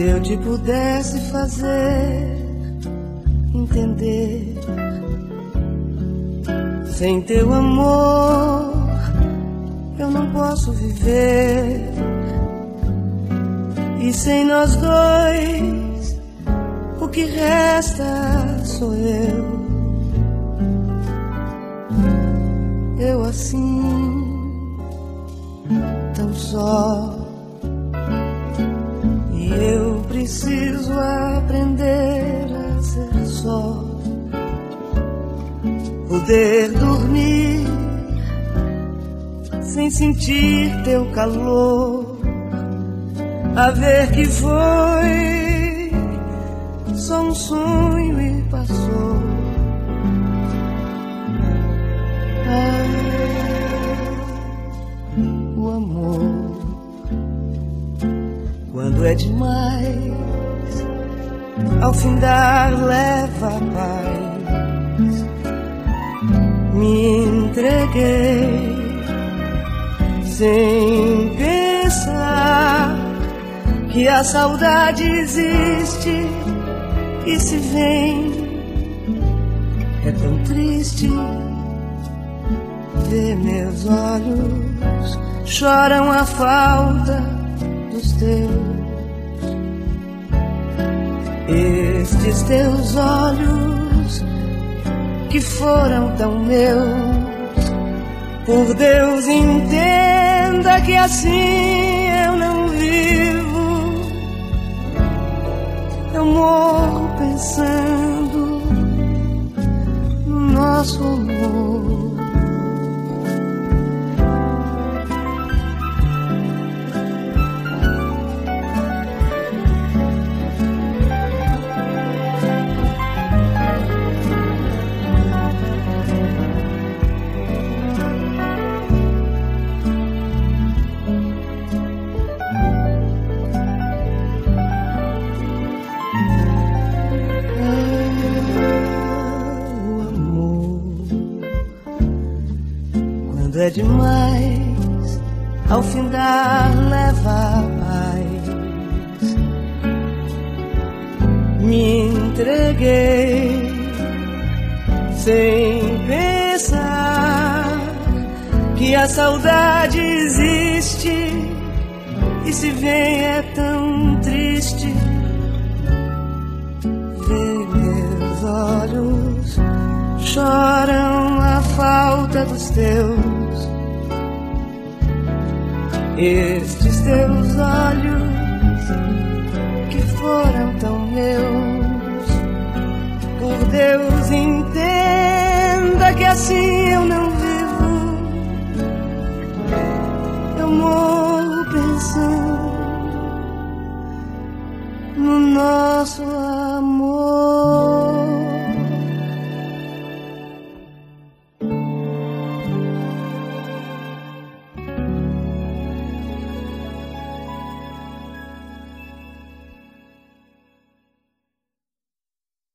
Se eu te pudesse fazer entender, sem teu amor eu não posso viver. E sem nós dois, o que resta sou eu. Eu assim, tão só. E eu preciso aprender a ser só. Poder dormir sem sentir teu calor. A ver que foi só um sonho e passou. O amor, quando é demais, ao findar leva a paz. Me entreguei sem pensar que a saudade existe e se vem. É tão triste ver meus olhos choram a falta dos teus. Estes teus olhos que foram tão meus. Por Deus, entenda que assim eu não vivo. Eu morro pensando no nosso amor. É demais, ao findar leva a paz. Me entreguei sem pensar que a saudade existe e se vem é tão triste. Ver meus olhos choram a falta dos teus. Estes teus olhos que foram tão meus. Por Deus, entenda que assim eu não vivo. Eu morro pensando no nosso amor.